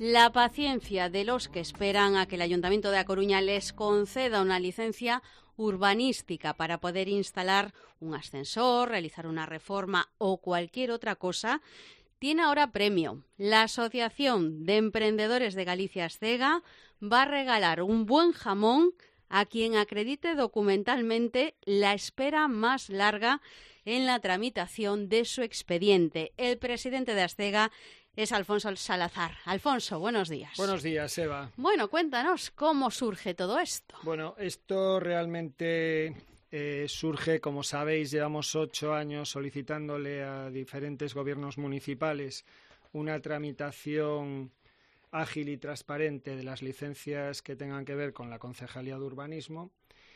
La paciencia de los que esperan a que el Ayuntamiento de A Coruña les conceda una licencia urbanística para poder instalar un ascensor, realizar una reforma o cualquier otra cosa, tiene ahora premio. La Asociación de Emprendedores de Galicia Ascega va a regalar un buen jamón a quien acredite documentalmente la espera más larga en la tramitación de su expediente. El presidente de Ascega es Alfonso Salazar. Alfonso, buenos días. Buenos días, Eva. Bueno, cuéntanos cómo surge todo esto. Bueno, esto realmente surge, como sabéis, llevamos 8 años solicitándole a diferentes gobiernos municipales una tramitación ágil y transparente de las licencias que tengan que ver con la Concejalía de Urbanismo,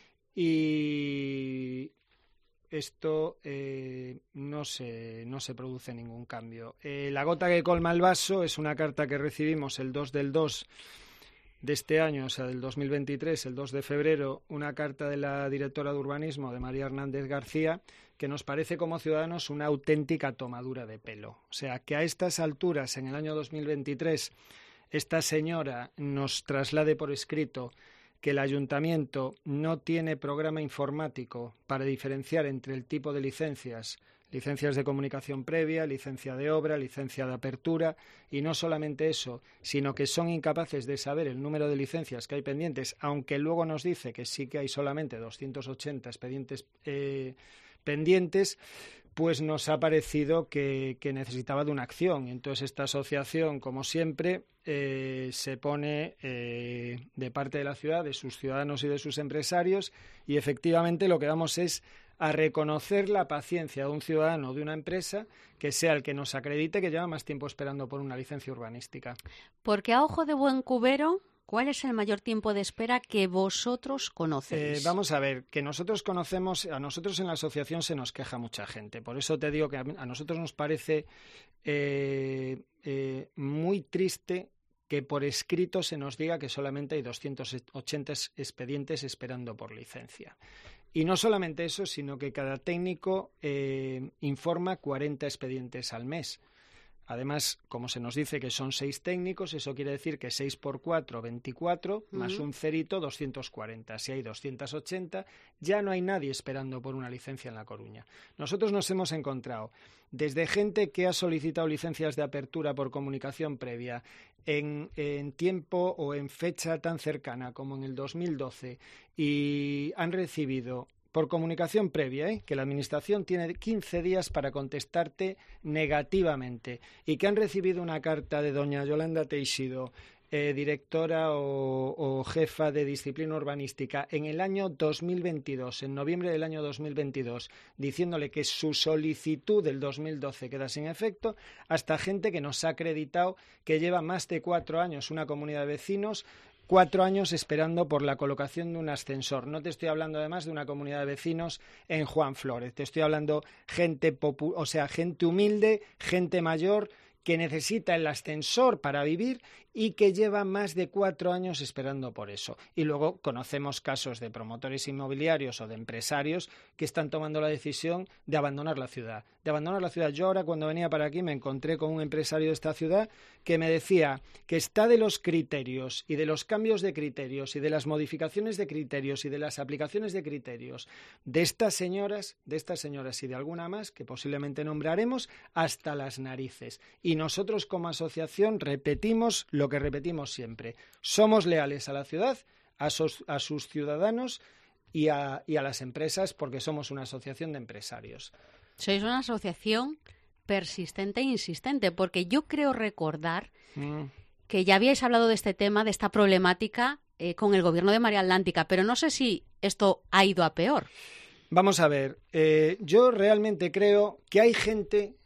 y esto no se produce ningún cambio. La gota que colma el vaso es una carta que recibimos el 2 del 2 de este año, o sea, del 2023, el 2 de febrero, una carta de la directora de Urbanismo, de María Hernández García, que nos parece como ciudadanos una auténtica tomadura de pelo. O sea, que a estas alturas, en el año 2023, esta señora nos traslade por escrito que el ayuntamiento no tiene programa informático para diferenciar entre el tipo de licencias de comunicación previa, licencia de obra, licencia de apertura, y no solamente eso, sino que son incapaces de saber el número de licencias que hay pendientes, aunque luego nos dice que sí que hay solamente 280 expedientes pendientes, pues nos ha parecido que necesitaba de una acción. Entonces esta asociación, como siempre, se pone de parte de la ciudad, de sus ciudadanos y de sus empresarios, y efectivamente lo que vamos es a reconocer la paciencia de un ciudadano o de una empresa que sea el que nos acredite que lleva más tiempo esperando por una licencia urbanística. Porque a ojo de buen cubero, ¿cuál es el mayor tiempo de espera que vosotros conocéis? Vamos a ver, que nosotros conocemos, a nosotros en la asociación se nos queja mucha gente. Por eso te digo que a nosotros nos parece muy triste que por escrito se nos diga que solamente hay 280 expedientes esperando por licencia. Y no solamente eso, sino que cada técnico informa 40 expedientes al mes. Además, como se nos dice que son 6 técnicos, eso quiere decir que 6 por 4, 24, más un cerito, 240. Si hay 280, ya no hay nadie esperando por una licencia en La Coruña. Nosotros nos hemos encontrado desde gente que ha solicitado licencias de apertura por comunicación previa en tiempo o en fecha tan cercana como en el 2012 y han recibido por comunicación previa, que la Administración tiene 15 días para contestarte negativamente, y que han recibido una carta de doña Yolanda Teixido, directora o jefa de disciplina urbanística, en el año 2022, en noviembre del año 2022, diciéndole que su solicitud del 2012 queda sin efecto, hasta gente que nos ha acreditado que lleva más de 4 años una comunidad de vecinos 4 años esperando por la colocación de un ascensor. No te estoy hablando además de una comunidad de vecinos en Juan Flórez. Te estoy hablando gente humilde, gente mayor que necesita el ascensor para vivir y que lleva más de 4 años esperando por eso. Y luego conocemos casos de promotores inmobiliarios o de empresarios que están tomando la decisión de abandonar la ciudad. Yo ahora, cuando venía para aquí, me encontré con un empresario de esta ciudad que me decía que está de los criterios y de los cambios de criterios y de las modificaciones de criterios y de las aplicaciones de criterios de estas señoras y de alguna más que posiblemente nombraremos, hasta las narices. Y nosotros como asociación repetimos lo que repetimos siempre. Somos leales a la ciudad, a sus ciudadanos y a las empresas, porque somos una asociación de empresarios. Sois una asociación persistente e insistente, porque yo creo recordar que ya habíais hablado de este tema, de esta problemática, con el gobierno de Marea Atlántica, pero no sé si esto ha ido a peor. Vamos a ver, yo realmente creo que hay gente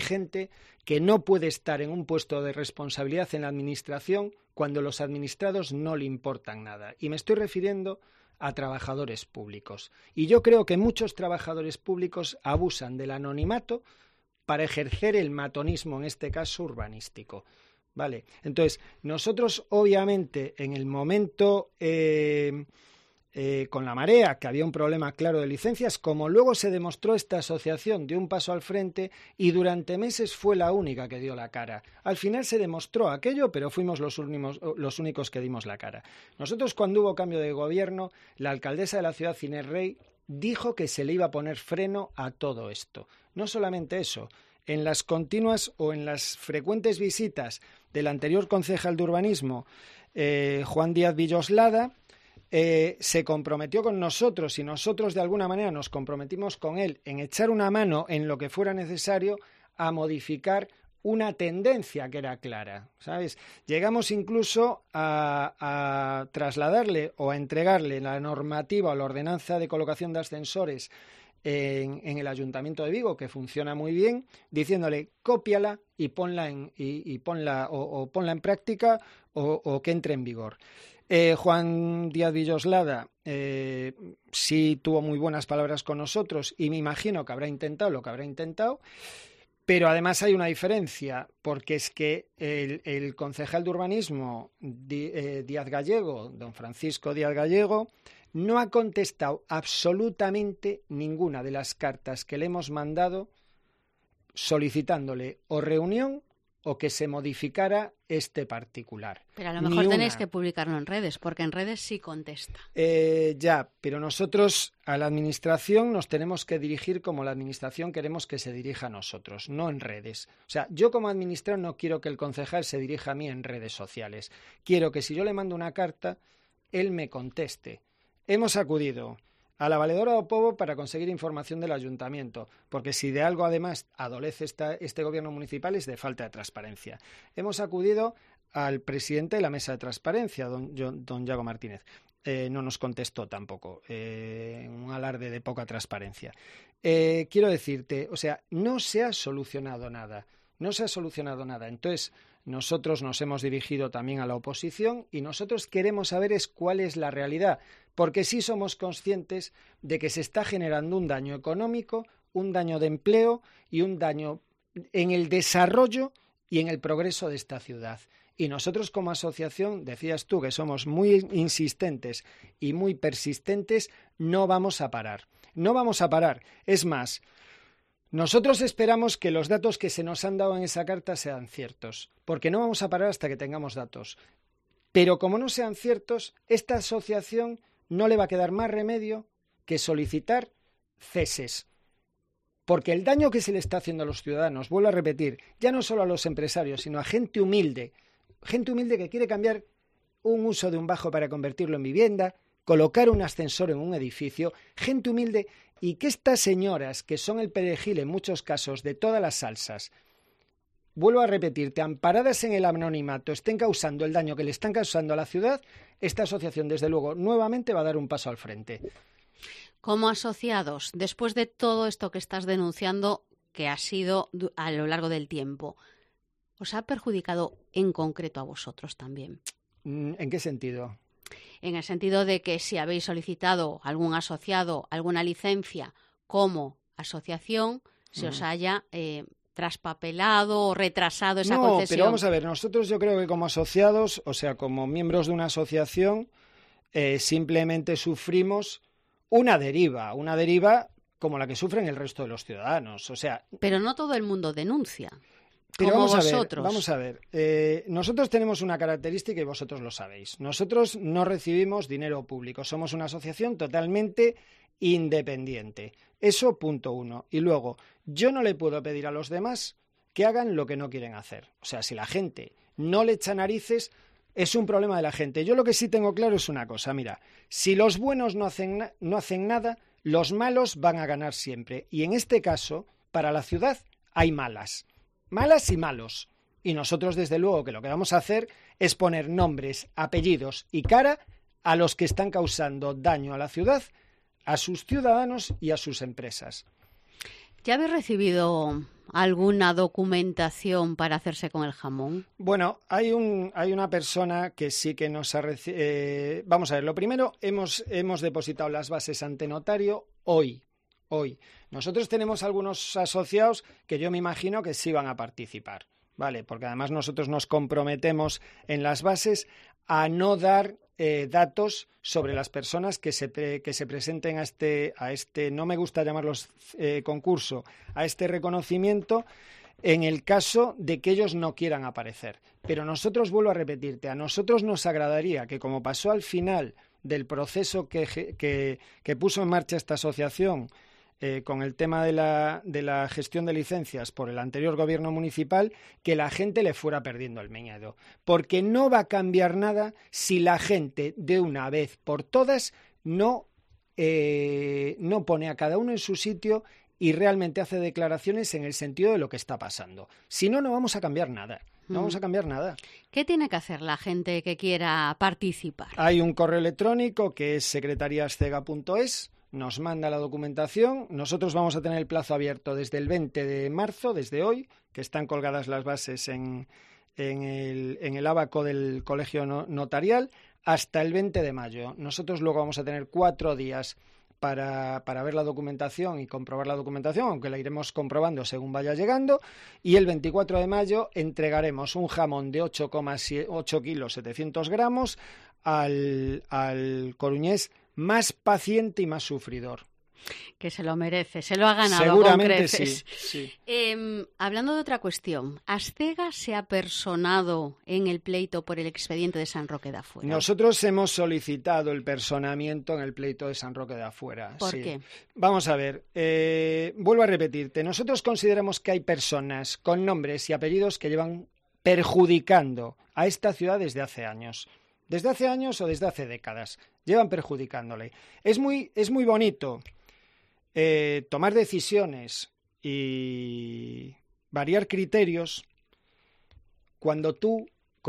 que no puede estar en un puesto de responsabilidad en la administración cuando los administrados no le importan nada. Y me estoy refiriendo a trabajadores públicos. Y yo creo que muchos trabajadores públicos abusan del anonimato para ejercer el matonismo, en este caso urbanístico. Vale, entonces nosotros obviamente en el momento con la Marea, que había un problema claro de licencias, como luego se demostró, esta asociación dio un paso al frente y durante meses fue la única que dio la cara. Al final se demostró aquello, pero fuimos los únicos que dimos la cara. Nosotros, cuando hubo cambio de gobierno, la alcaldesa de la ciudad, Inés Rey, dijo que se le iba a poner freno a todo esto. No solamente eso, en las continuas o en las frecuentes visitas del anterior concejal de urbanismo, Juan Díaz Villoslada, se comprometió con nosotros y nosotros de alguna manera nos comprometimos con él en echar una mano en lo que fuera necesario a modificar una tendencia que era clara, ¿sabes? Llegamos incluso a trasladarle o a entregarle la normativa o la ordenanza de colocación de ascensores en el Ayuntamiento de Vigo, que funciona muy bien, diciéndole cópiala y ponla en práctica o que entre en vigor. Juan Díaz Villoslada sí tuvo muy buenas palabras con nosotros y me imagino que habrá intentado lo que habrá intentado, pero además hay una diferencia, porque es que el concejal de urbanismo Díaz Gallego, don Francisco Díaz Gallego, no ha contestado absolutamente ninguna de las cartas que le hemos mandado solicitándole o reunión o que se modificara este particular. Pero a lo mejor tenéis que publicarlo en redes, porque en redes sí contesta. Ya, pero nosotros a la administración nos tenemos que dirigir como la administración queremos que se dirija a nosotros, no en redes. O sea, yo como administrador no quiero que el concejal se dirija a mí en redes sociales. Quiero que si yo le mando una carta, él me conteste. Hemos acudido a la Valedora do Pobo para conseguir información del ayuntamiento, porque si de algo además adolece este gobierno municipal es de falta de transparencia. Hemos acudido al presidente de la mesa de transparencia, don Yago Martínez. No nos contestó tampoco, un alarde de poca transparencia. Quiero decirte, o sea, no se ha solucionado nada. Entonces, nosotros nos hemos dirigido también a la oposición y nosotros queremos saber cuál es la realidad, porque sí somos conscientes de que se está generando un daño económico, un daño de empleo y un daño en el desarrollo y en el progreso de esta ciudad. Y nosotros como asociación, decías tú que somos muy insistentes y muy persistentes, no vamos a parar. No vamos a parar. Es más, nosotros esperamos que los datos que se nos han dado en esa carta sean ciertos, porque no vamos a parar hasta que tengamos datos. Pero como no sean ciertos, esta asociación no le va a quedar más remedio que solicitar ceses. Porque el daño que se le está haciendo a los ciudadanos, vuelvo a repetir, ya no solo a los empresarios, sino a gente humilde que quiere cambiar un uso de un bajo para convertirlo en vivienda, colocar un ascensor en un edificio, gente humilde, y que estas señoras, que son el perejil en muchos casos de todas las salsas, vuelvo a repetirte, amparadas en el anonimato, estén causando el daño que le están causando a la ciudad, esta asociación, desde luego, nuevamente va a dar un paso al frente. Como asociados, después de todo esto que estás denunciando, que ha sido a lo largo del tiempo, ¿os ha perjudicado en concreto a vosotros también? ¿En qué sentido? En el sentido de que si habéis solicitado algún asociado, alguna licencia como asociación, se os haya traspapelado o retrasado esa concesión. No, pero vamos a ver, nosotros yo creo que como asociados, o sea, como miembros de una asociación, simplemente sufrimos una deriva como la que sufren el resto de los ciudadanos. O sea, pero no todo el mundo denuncia. Pero como vamos a ver. Nosotros tenemos una característica y vosotros lo sabéis. Nosotros no recibimos dinero público. Somos una asociación totalmente independiente. Eso, punto uno. Y luego, yo no le puedo pedir a los demás que hagan lo que no quieren hacer. O sea, si la gente no le echa narices, es un problema de la gente. Yo lo que sí tengo claro es una cosa. Mira, si los buenos no hacen nada, los malos van a ganar siempre. Y en este caso, para la ciudad, hay malas y malos. Y nosotros, desde luego, que lo que vamos a hacer es poner nombres, apellidos y cara a los que están causando daño a la ciudad, a sus ciudadanos y a sus empresas. ¿Ya habéis recibido alguna documentación para hacerse con el jamón? Bueno, hay una persona que sí que nos ha recibido. Vamos a ver, lo primero, hemos depositado las bases ante notario hoy. Nosotros tenemos algunos asociados que yo me imagino que sí van a participar, ¿vale? Porque además nosotros nos comprometemos en las bases a no dar datos sobre las personas que se presenten a este, no me gusta llamarlos concurso, a este reconocimiento, en el caso de que ellos no quieran aparecer. Pero nosotros, vuelvo a repetirte, a nosotros nos agradaría que, como pasó al final del proceso que puso en marcha esta asociación con el tema de la gestión de licencias por el anterior gobierno municipal, que la gente le fuera perdiendo el miedo. Porque no va a cambiar nada si la gente, de una vez por todas, no pone a cada uno en su sitio y realmente hace declaraciones en el sentido de lo que está pasando. Si no, no vamos a cambiar nada. No vamos a cambiar nada. ¿Qué tiene que hacer la gente que quiera participar? Hay un correo electrónico que es secretariascega.es, nos manda la documentación. Nosotros vamos a tener el plazo abierto desde el 20 de marzo, desde hoy, que están colgadas las bases en el ábaco del colegio notarial, hasta el 20 de mayo. Nosotros luego vamos a tener 4 días para ver la documentación y comprobar la documentación, aunque la iremos comprobando según vaya llegando, y el 24 de mayo entregaremos un jamón de 8,8 kilos 700 gramos al coruñés más paciente y más sufridor. Que se lo merece, se lo ha ganado. Seguramente con creces. Sí. Hablando de otra cuestión, ¿Ascega se ha personado en el pleito por el expediente de San Roque de Afuera? Nosotros hemos solicitado el personamiento en el pleito de San Roque de Afuera. ¿Por qué? Vamos a ver, vuelvo a repetirte, nosotros consideramos que hay personas con nombres y apellidos que llevan perjudicando a esta ciudad desde hace años. Desde hace años o desde hace décadas. Llevan perjudicándole. Es muy bonito tomar decisiones y variar criterios cuando tú,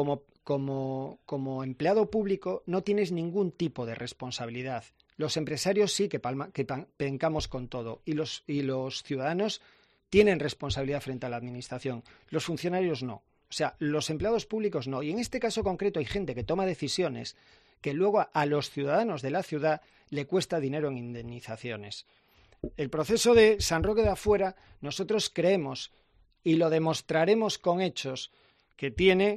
como empleado público, no tienes ningún tipo de responsabilidad. Los empresarios sí que pencamos con todo y los ciudadanos tienen responsabilidad frente a la administración. Los funcionarios no. O sea, los empleados públicos no. Y en este caso concreto hay gente que toma decisiones que luego a los ciudadanos de la ciudad le cuesta dinero en indemnizaciones. El proceso de San Roque de Afuera, nosotros creemos, y lo demostraremos con hechos, que tiene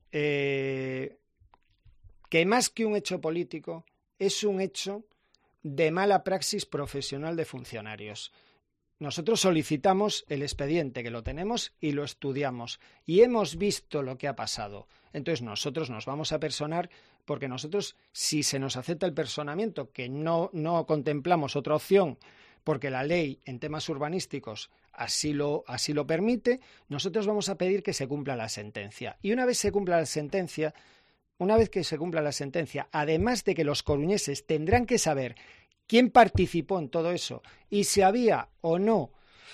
que más que un hecho político, es un hecho de mala praxis profesional de funcionarios. Nosotros solicitamos el expediente, que lo tenemos y lo estudiamos, y hemos visto lo que ha pasado. Entonces nosotros nos vamos a personar, porque nosotros, si se nos acepta el personamiento, que no contemplamos otra opción, porque la ley en temas urbanísticos así lo permite, nosotros vamos a pedir que se cumpla la sentencia. Y una vez que se cumpla la sentencia, además de que los coruñeses tendrán que saber quién participó en todo eso y si había o no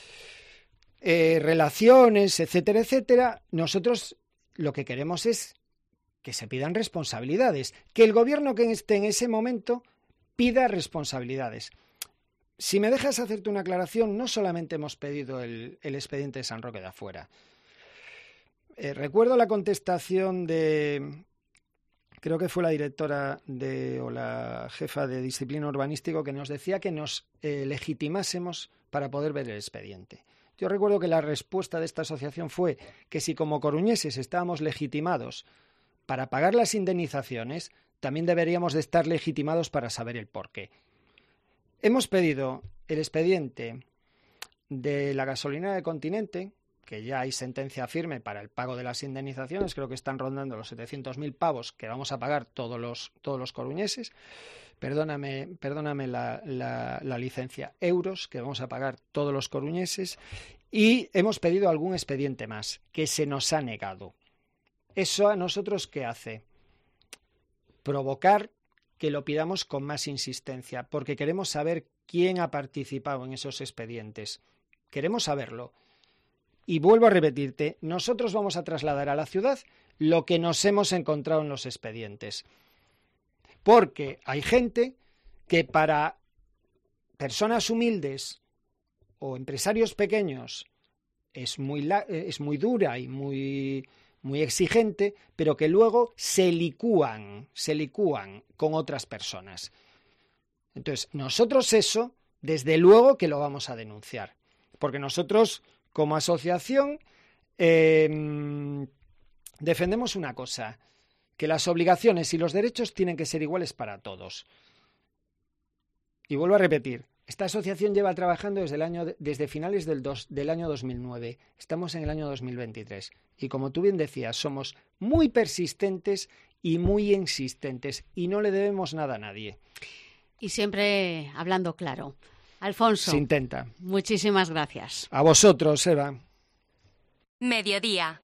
relaciones, etcétera, etcétera, nosotros lo que queremos es que se pidan responsabilidades, que el gobierno que esté en ese momento pida responsabilidades. Si me dejas hacerte una aclaración, no solamente hemos pedido el expediente de San Roque de Afuera. Recuerdo la contestación creo que fue la directora o la jefa de disciplina urbanístico, que nos decía que nos legitimásemos para poder ver el expediente. Yo recuerdo que la respuesta de esta asociación fue que si como coruñeses estábamos legitimados para pagar las indemnizaciones, también deberíamos de estar legitimados para saber el porqué. Hemos pedido el expediente de la gasolinera de Continente, que ya hay sentencia firme para el pago de las indemnizaciones, creo que están rondando los 700.000 pavos que vamos a pagar todos los coruñeses, perdóname la licencia, euros que vamos a pagar todos los coruñeses, y hemos pedido algún expediente más que se nos ha negado. ¿Eso a nosotros qué hace? Provocar que lo pidamos con más insistencia, porque queremos saber quién ha participado en esos expedientes. Queremos saberlo. Y vuelvo a repetirte, nosotros vamos a trasladar a la ciudad lo que nos hemos encontrado en los expedientes. Porque hay gente que para personas humildes o empresarios pequeños es muy dura y muy exigente, pero que luego se licúan con otras personas. Entonces, nosotros eso, desde luego que lo vamos a denunciar, porque nosotros, como asociación, defendemos una cosa, que las obligaciones y los derechos tienen que ser iguales para todos. Y vuelvo a repetir, esta asociación lleva trabajando desde finales del año 2009. Estamos en el año 2023. Y como tú bien decías, somos muy persistentes y muy insistentes y no le debemos nada a nadie. Y siempre hablando claro. Alfonso, se intenta. Muchísimas gracias. A vosotros, Eva. Mediodía.